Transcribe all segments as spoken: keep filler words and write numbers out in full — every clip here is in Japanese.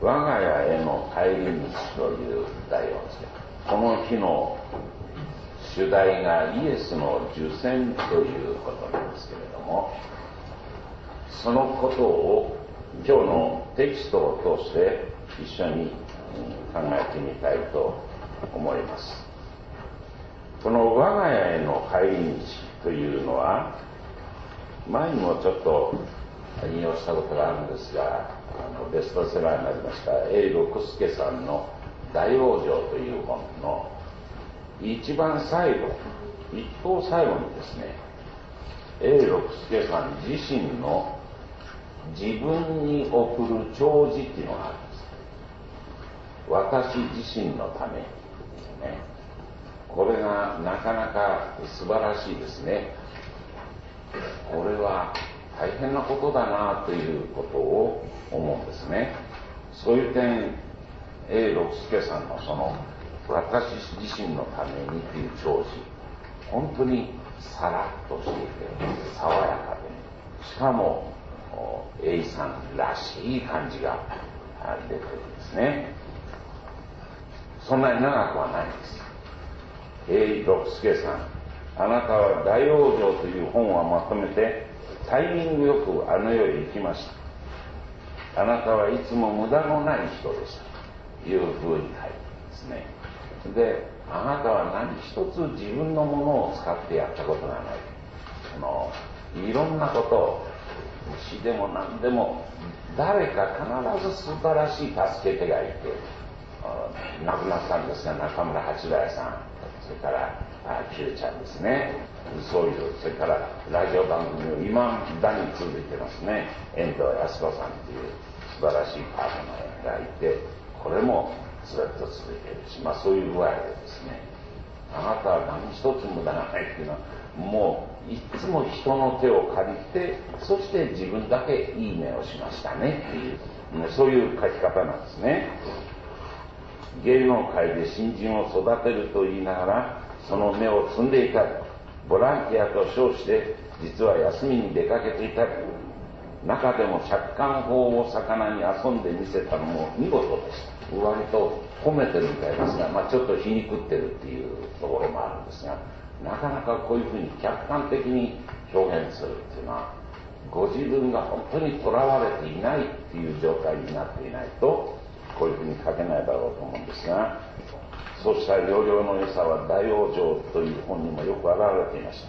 我が家への帰り道という題をつけた。この日の主題がイエスの受洗ということなんですけれども、そのことを今日のテキストを通して一緒に考えてみたいと思います。この我が家への帰り道というのは、前にもちょっと引用したことがあるんですが、あのベストセラーになりました永六輔さんの大往生という本の一番最後、一等最後にですね、永六輔さん自身の自分に送る弔辞っていうのがあるんです。私自身のためにですね。これがなかなか素晴らしいですね。これは大変なことだなということを思うんですね。そういう点、永六輔さんのその私自身のためにという弔辞、本当にさらっとしていて爽やかで、しかも永さんらしい感じが出てるんですね。そんなに長くはないんです。永六輔さん、あなたは大往生という本をまとめてタイミングよくあの世へ行きました。あなたはいつも無駄のない人でしたというふうに書いてるんですね。で、あなたは何一つ自分のものを使ってやったことがない。そのいろんなことを死でも何でも誰か必ず素晴らしい助け手がいて、亡くなったんですが中村八大さん、それからキューちゃんですね、そういう、それからラジオ番組を今だに続いてますね、遠藤康子さんという素晴らしいパートナーがいて、これもずっと続いているし、まあそういう具合でですね、あなたは何一つ無駄がないっていうのは、もういつも人の手を借りて、そして自分だけいい目をしましたねっていう、そういう書き方なんですね。芸能界で新人を育てると言いながら、その芽を摘んでいたり、ボランティアと称して実は休みに出かけていたり、中でも借款法を魚に遊んでみせたのも見事でした。割と褒めてるみたいですが、まあ、ちょっと皮肉ってるっていうところもあるんですが、なかなかこういうふうに客観的に表現するっていうのは、ご自分が本当にとらわれていないっていう状態になっていないとこういうふうに書けないだろうと思うんですが、そうした要領の良さは大往生という本にもよく表れていました。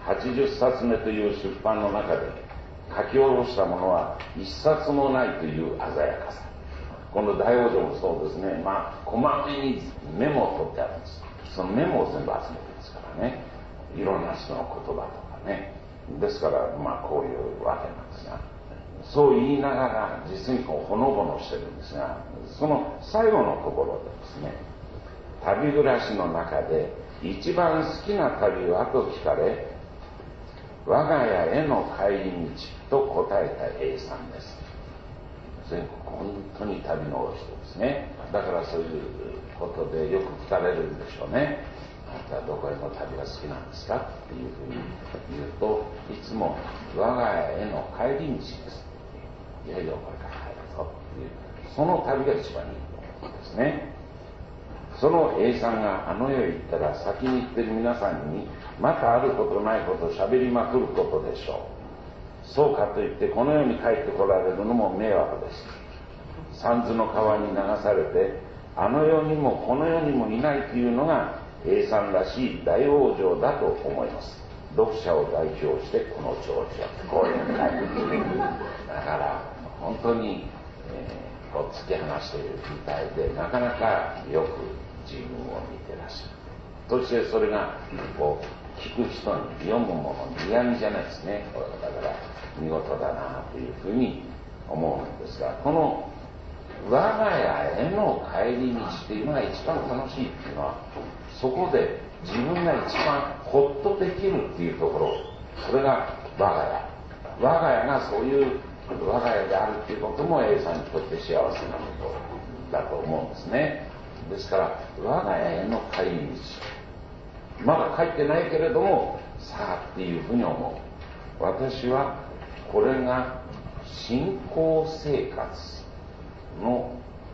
はちじゅっさつめという出版の中で書き下ろしたものは一冊もないという鮮やかさ。この大往生もそうですね、まあこまめにメモを取ってあるんです。そのメモを全部集めてますからね、いろんな人の言葉とかね。ですからまあこういうわけなんですが、そう言いながら実にこうほのぼのしてるんですが、その最後のところでですね、旅暮らしの中で一番好きな旅はと聞かれ、我が家への帰り道と答えた A さんです。全国本当に旅の人ですね。だからそういうことでよく聞かれるんでしょうね。あなたはどこへの旅が好きなんですかっていうふうに言うと、いつも我が家への帰り道です。いよいよこれから帰るぞっていう、その旅が一番いいと思うんですね。その A さんがあの世へ行ったら、先に行ってる皆さんにまたあることないことを喋りまくることでしょう。そうかといってこの世に帰ってこられるのも迷惑です。三途の川に流されて、あの世にもこの世にもいないというのが A さんらしい大往生だと思います。読者を代表してこの長寿はこういう書いてだから本当に、えー、こう突き放しているみたいで、なかなかよく自分を見てらっしゃる。そしてそれがこう聞く人に、読むものに嫌味じゃないですね。これだから見事だなというふうに思うんですが、この我が家への帰り道っていうのが一番楽しいっていうのは、そこで自分が一番ホッとできるっていうところ、それが我が家。我が家がそういう我が家であるっていうことも A さんにとって幸せなことだと思うんですね。ですから我が家への帰り道、まだ帰ってないけれどもさあっていうふうに思う。私はこれが信仰生活の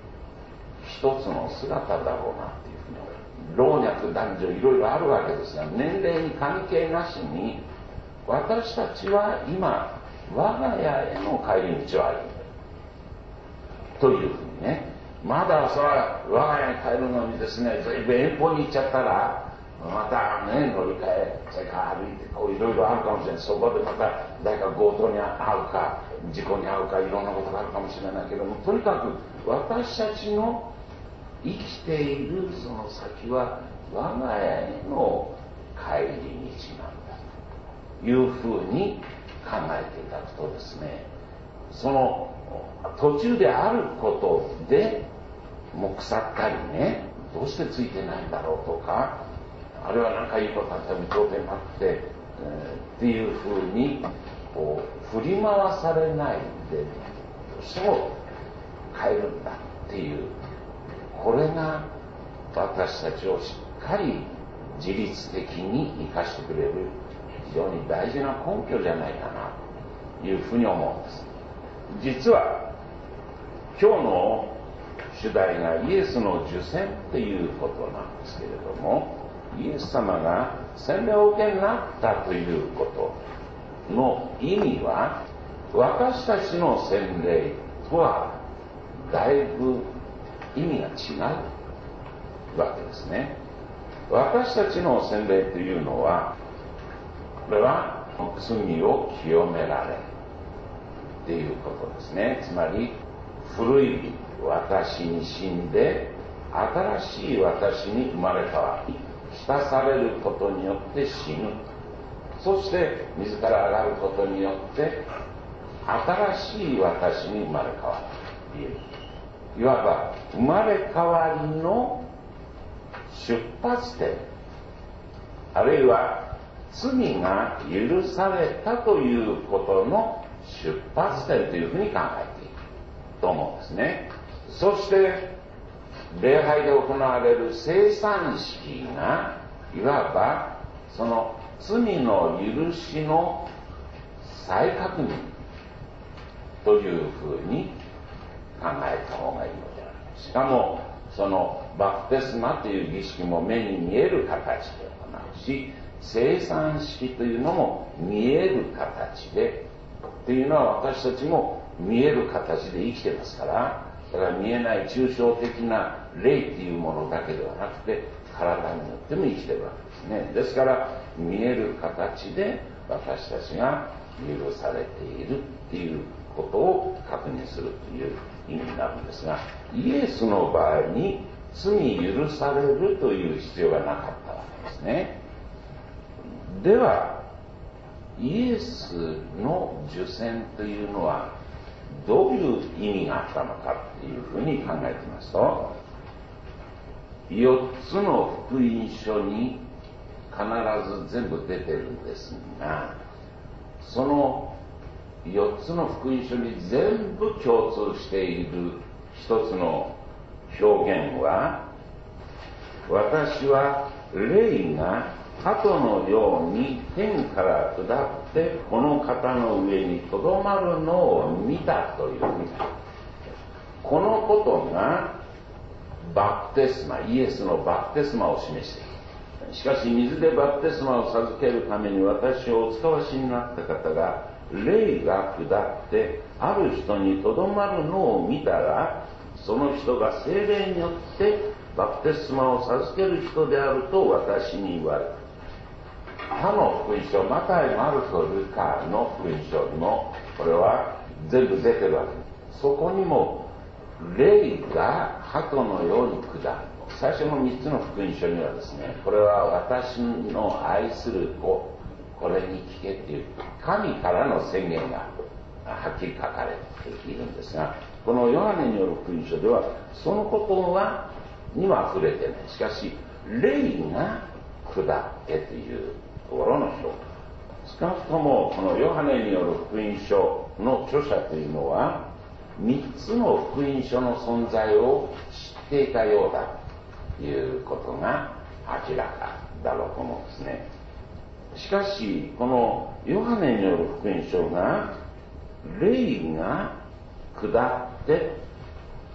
つの姿だろうなっていうふうに、老若男女いろいろあるわけですが、年齢に関係なしに私たちは今我が家への帰り道を歩んでいるというふうにね。まだそれは我が家に帰るのにですね、ずいぶん遠方に行っちゃったらまたね、乗り換え、それから歩いてこういろいろあるかもしれない。そこでまた誰か強盗に遭うか事故に遭うかいろんなことがあるかもしれないけども、とにかく私たちの生きているその先は我が家への帰り道なんだというふうに考えていただくとですね、その途中であることでもう腐ったりね、どうしてついてないんだろうとか、あるいは何かいいことあったら見とうてなくて、えー、っていうふうにこう振り回されないでどうしても帰るんだっていう、これが私たちをしっかり自律的に生かしてくれる非常に大事な根拠じゃないかなというふうに思うんです。実は今日の主題がイエスの受洗っていうことなんですけれども、イエス様が洗礼をお受けになったということの意味は、私たちの洗礼とはだいぶ意味が違うわけですね。私たちの洗礼というのは、これは罪を清められっていうことですね。つまり古い私に死んで新しい私に生まれ変わり、浸されることによって死ぬ、そして自ら上がることによって新しい私に生まれ変わるという、いわば生まれ変わりの出発点、あるいは罪が許されたということの出発点というふうに考えていると思うんですね。そして礼拝で行われる聖餐式がいわばその罪の許しの再確認というふうに考えた方がいいのである。しかもそのバプテスマという儀式も目に見える形で行うし、聖餐式というのも見える形でっていうのは、私たちも見える形で生きてますから、だから見えない抽象的な霊っていうものだけではなくて体によっても生きてるわけですね。ですから見える形で私たちが許されているっていうことを確認するという意味になるんですが、イエスの場合に罪許されるという必要がなかったわけですね。ではイエスの受洗というのはどういう意味があったのかっていうふうに考えてみますと、よっつの福音書に必ず全部出てるんですが、そのよっつの福音書に全部共通している一つの表現は、私は霊が鳩のように天から下ってこの方の上にとどまるのを見たというふうに、このことがバプテスマ、イエスのバプテスマを示している。しかし水でバプテスマを授けるために私をお使わしになった方が霊が下ってある人にとどまるのを見たら、その人が聖霊によってバプテスマを授ける人であると私に言われた。他の福音書、マタイ、マルコ、ルカの福音書にもこれは全部出てるわけです。そこにも霊が鳩のように下る。最初のみっつの福音書にはですね、これは私の愛する子、これに聞けっていう神からの宣言がはっきり書かれているんですが、このヨハネによる福音書ではそのことはには触れてない。しかし霊が下ってというところの表現、少なくともこのヨハネによる福音書の著者というのはみっつの福音書の存在を知っていたようだということが明らかだろうと思うんですね。しかしこのヨハネによる福音書が霊が下って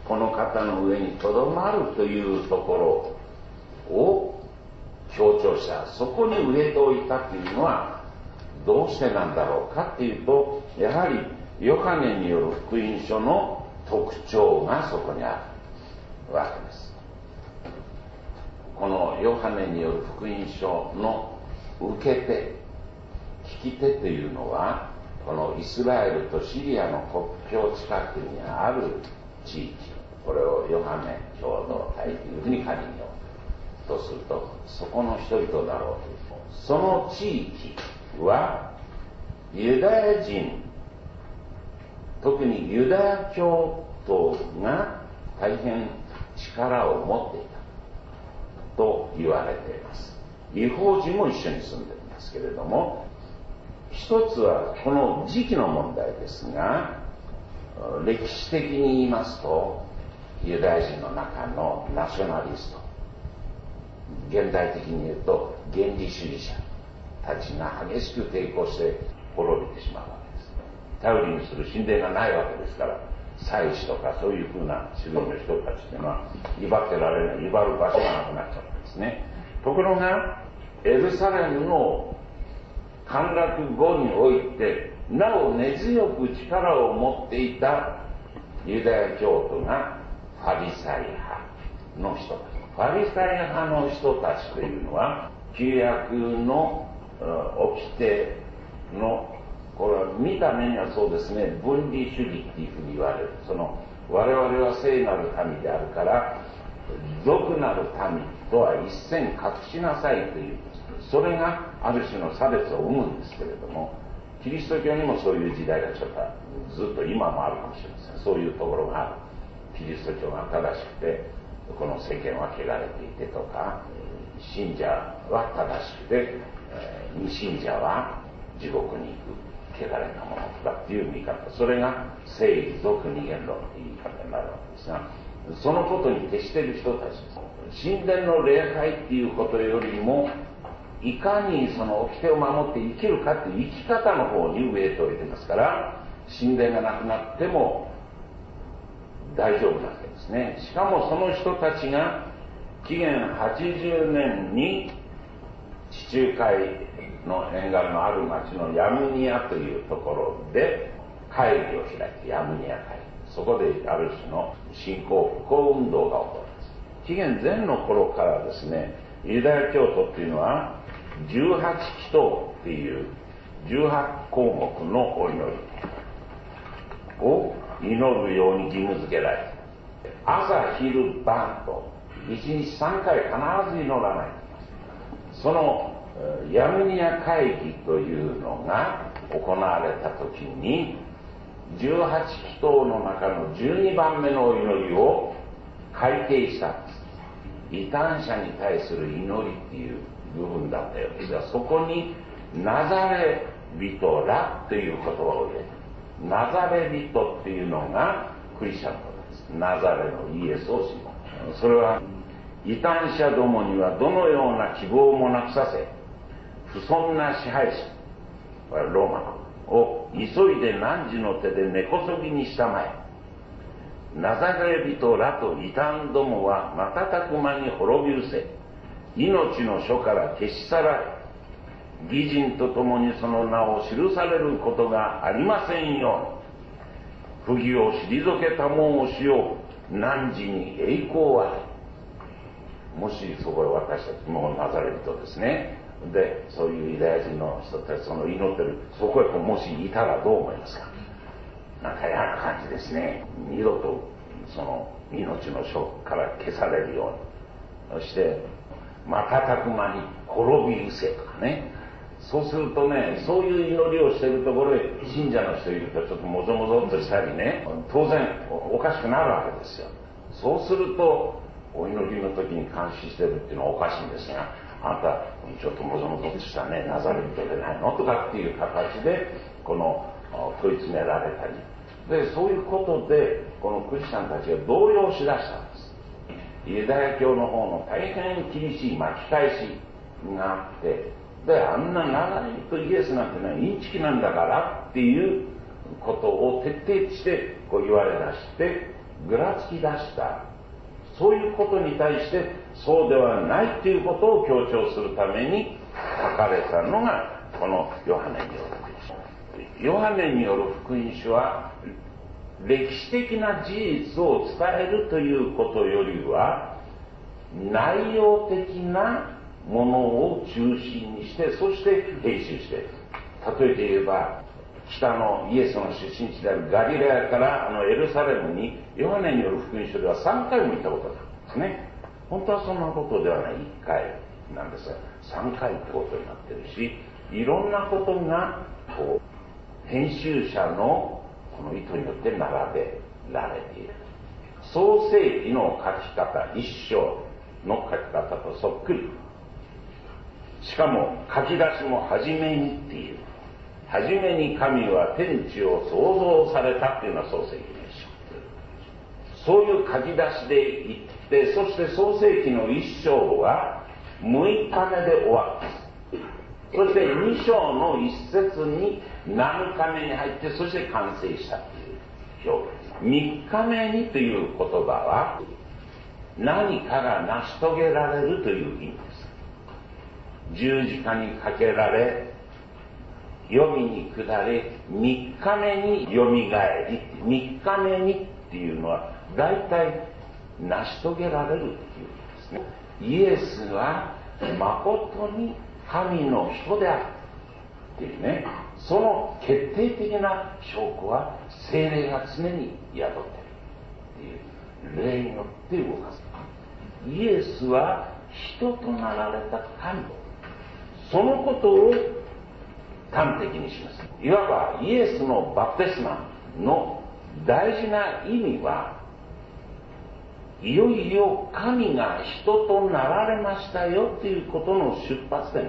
この方の上にとどまるというところを強調した、そこに植えておいたというのはどうしてなんだろうかっていうと、やはりヨハネによる福音書の特徴がそこにあるわけです。このヨハネによる福音書の受け手、聞き手というのは、このイスラエルとシリアの国境近くにある地域、これをヨハネ共同体というふうに仮にようとすると、そこの人々だろうという。その地域はユダヤ人、特にユダヤ教徒が大変力を持っていたと言われています。異邦人も一緒に住んでいますけれども、一つはこの時期の問題ですが、歴史的に言いますと、ユダヤ人の中のナショナリスト、現代的に言うと原理主義者たちが激しく抵抗して滅びてしまうわけです。頼りにする神殿がないわけですから、祭司とかそういうふうな種類の人たちっていうのは威張ってられない、威張る場所がなくなっちゃったんですね。ところがエルサレムの陥落後においてなお根強く力を持っていたユダヤ教徒がファリサイ派の人たち。ファリサイ派の人たちというのは旧約の掟の、これは見た目にはそうですね、分離主義っていうふうに言われる。その我々は聖なる民であるから俗なる民とは一線隠しなさいという、それがある種の差別を生むんですけれども、キリスト教にもそういう時代がちょっとずっと今もあるかもしれません。そういうところがある。キリスト教が正しくてこの世間は汚れていてとか、信者は正しくて未信者は地獄に行く汚れたものだっていう見方、それが聖俗二元論という言い方になるわけですが、そのことに徹している人たちです。神殿の礼拝っていうことよりも、いかにその掟を守って生きるかっていう生き方の方に植えておいてますから、神殿がなくなっても大丈夫なわけですね。しかもその人たちが紀元はちじゅうねんに地中海の沿岸のある町のヤムニアというところで会議を開いて、ヤムニア会議、そこである種の信仰復興運動が起こります。紀元前の頃からですね、ユダヤ教徒っていうのはじゅうはちきとうっていうじゅうはちこうもくのお祈りを祈るように義務付けられて、朝昼晩といちにちさんかい必ず祈らないと。そのヤムニア会議というのが行われた時に、じゅうはちきとうの中のじゅうにばんめのお祈りを改定したんです。異端者に対する祈りっていう部分だったようですが、そこにナザレ人らという言葉を入れて、ナザレ人っていうのがクリスチャンのことです。ナザレのイエスを信じる。それは異端者どもにはどのような希望もなくさせ、不遜な支配者、ローマを急いで汝の手で根こそぎにしたまえ。ナザレ人らと異端どもは瞬く間に滅び失せ、命の書から消し去られ、義人と共にその名を記されることがありませんように。不義を退けたもんをしよう、汝に栄光あれ。もしそこへ私たちもナザレ人ですね、でそういうユダヤ人の人たちその祈ってるそこへもしいたらどう思いますか。なんか嫌な感じですね。二度とその命の書から消されるように、そして瞬く間に滅び失せとかね。そうするとね、そういう祈りをしているところへ信者の人いるとちょっともぞもぞっとしたりね、当然おかしくなるわけですよ。そうするとお祈りの時に監視してるっていうのはおかしいんですが、あなたちょっともぞもぞっとしたね、ナザレ人でないのとかっていう形でこの問い詰められたりで、そういうことでこのクリスチャンたちが動揺しだしたんです。ユダヤ教の方の大変厳しい巻き返しがあって、であんなナザレ人イエスなんてねインチキなんだからっていうことを徹底してこう言われだして、 ぐらつき出した、そういうことに対してそうではないということを強調するために書かれたのがこのヨハネによる福音書。ヨハネによる福音書は歴史的な事実を伝えるということよりは内容的なものを中心にして、そして編集して、例えて言えば北のイエスの出身地であるガリレアからあのエルサレムにヨハネによる福音書ではさんかいも行ったことがあるんですね。本当はそんなことではない、いっかいなんですがさんかいってことになってるし、いろんなことがこう編集者のこの意図によって並べられている。創世記の書き方一章の書き方とそっくり、しかも書き出しも初めにっていう、初めに神は天地を創造されたっていうのは創世記の一章、そういう書き出しでいって、そして創世記の一章はむいかめで終わった。そしてに章の一節にななかめに入って、そして完成したという表現。みっかめにという言葉は何かが成し遂げられるという意味です。十字架にかけられ、黄泉に下り、みっかめによみがえり、みっかめにっていうのは大体成し遂げられるっていう意味ですね。イエスは誠に神の人であるっていうね、その決定的な証拠は聖霊が常に宿っているっていう、霊によって動かす。イエスは人となられた神、そのことを端的に示す。いわばイエスのバプテスマの大事な意味は、いよいよ神が人となられましたよということの出発点。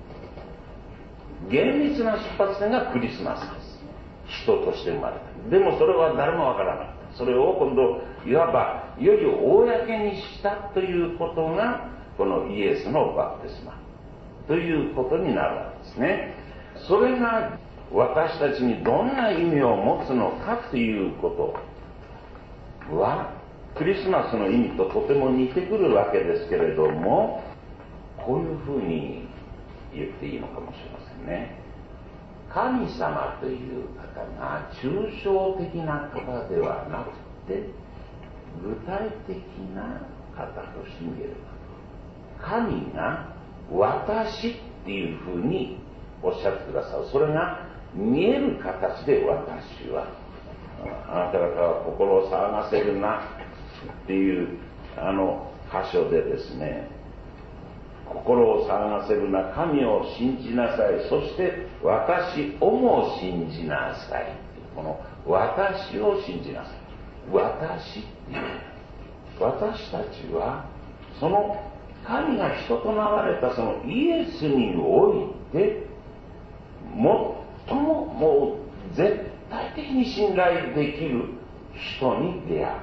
厳密な出発点がクリスマスです。人として生まれた。でもそれは誰もわからなかった。それを今度いわばいよいよ公にしたということがこのイエスのバプテスマということになるわけですね。それが私たちにどんな意味を持つのかということはクリスマスの意味ととても似てくるわけですけれども、こういうふうに言っていいのかもしれませんね。神様という方が抽象的な方ではなくて具体的な方として見える。神が私っていうふうにおっしゃってくださる。それが見える形で私は、あなた方は心を騒がせるなっていうあの箇所でですね、心を騒がせるな、神を信じなさい、そして私をも信じなさい。この私を信じなさい、私っていう、私たちはその神が人となられたそのイエスにおいて最ももう絶対的に信頼できる人に出会う。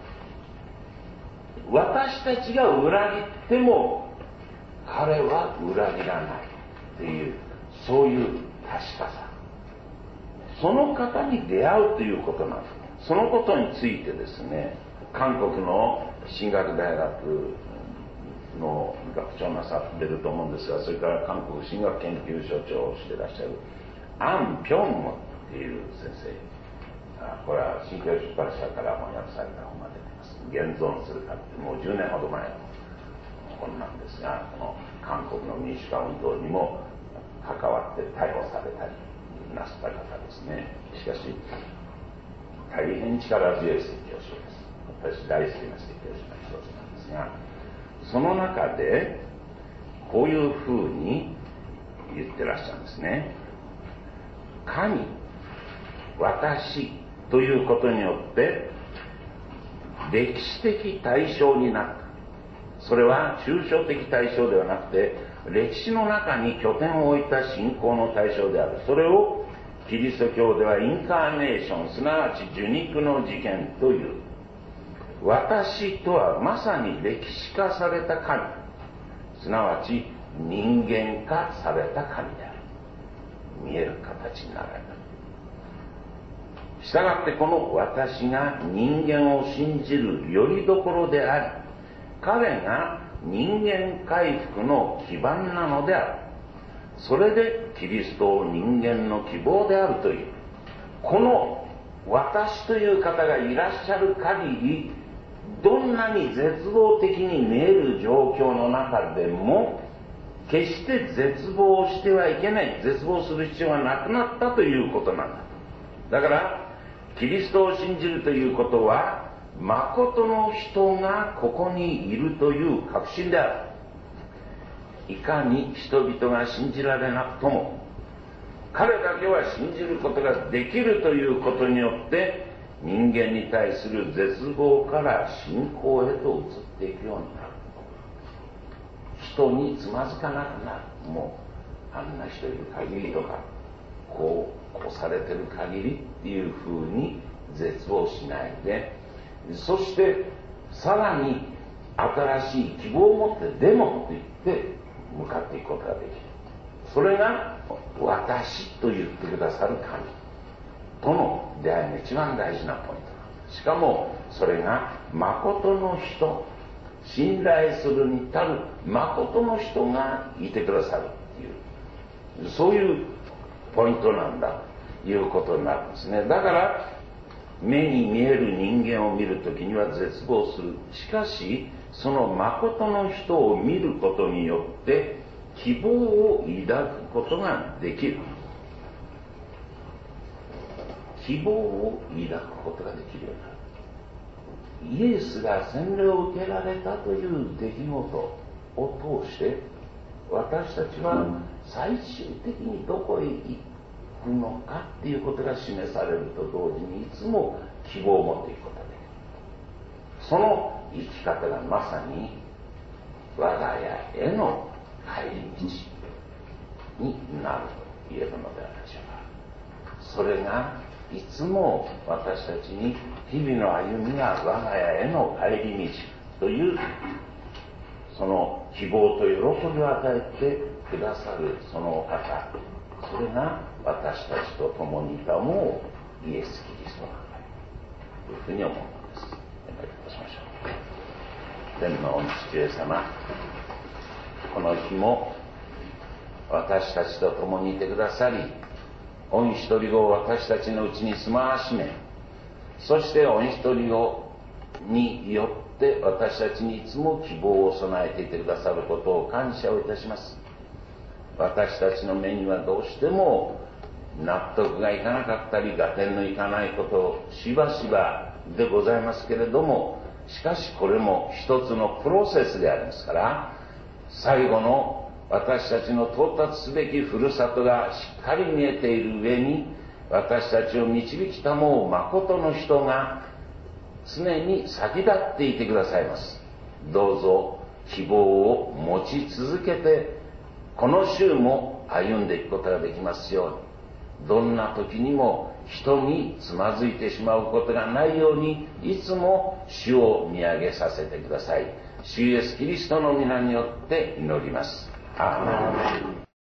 私たちが裏切っても彼は裏切らないっていう、そういう確かさ、その方に出会うということなんです。そのことについてですね、韓国の進学大学の学長なさってると思うんですが、それから韓国進学研究所長をしていらっしゃるアン・ピョンムっていう先生、これは新京出版社から翻訳された本が出ています。現存するかってもうじゅうねんほど前の本なんですが、この韓国の民主化運動にも関わって逮捕されたりなすった方ですね。しかし大変力強い説教書です。私大好きな説教書の一つなんですが、その中でこういうふうに言ってらっしゃるんですね。神、私ということによって歴史的対象になった。それは抽象的対象ではなくて歴史の中に拠点を置いた信仰の対象である。それをキリスト教ではインカーネーション、すなわち受肉の事件という。私とはまさに歴史化された神、すなわち人間化された神である。見える形になられた。 したがってこの私が人間を信じるよりどころであり、彼が人間回復の基盤なのである。それでキリストを人間の希望であるという、この私という方がいらっしゃる限り、どんなに絶望的に見える状況の中でも決して絶望してはいけない、絶望する必要はなくなったということなんだ。だからキリストを信じるということは、誠の人がここにいるという確信である。いかに人々が信じられなくとも、彼だけは信じることができるということによって、人間に対する絶望から信仰へと移っていくようになる。人につまずかなくなる。もうあんな人いる限りとか、こうこうされてる限りっていうふうに絶望しないで、そしてさらに新しい希望を持ってでもと言って向かっていくことができる。それが私と言ってくださる神との出会いの一番大事なポイント。しかもそれが誠の人、信頼するに足る誠の人がいてくださるっていう、そういうポイントなんだということになるんですね。だから目に見える人間を見るときには絶望する。しかしその誠の人を見ることによって希望を抱くことができる。希望を抱くことができるようになる。イエスが洗礼を受けられたという出来事を通して、私たちは最終的にどこへ行くのかっていうことが示されると同時に、いつも希望を持っていくことができる。その生き方がまさに我が家への帰り道になると言えるのではないでしょうか。それがいつも私たちに日々の歩みが我が家への帰り道という、その希望と喜びを与えてくださるそのお方、それが私たちと共にいたもうイエス・キリストなんだというふうに思うのです。お願いいたしましょう。天の父上様、この日も私たちと共にいてくださり、御一人子を私たちのうちに住まわしめ、そして御一人子によって私たちにいつも希望を備えていてくださることを感謝をいたします。私たちの目にはどうしても納得がいかなかったり合点のいかないことしばしばでございますけれども、しかしこれも一つのプロセスでありますから、最後の私たちの到達すべきふるさとがしっかり見えている上に、私たちを導きたもう誠の人が常に先立っていてくださいます。どうぞ希望を持ち続けて、この週も歩んでいくことができますように、どんな時にも人につまずいてしまうことがないように、いつも主を見上げさせてください。主イエスキリストの皆によって祈ります。アーメン。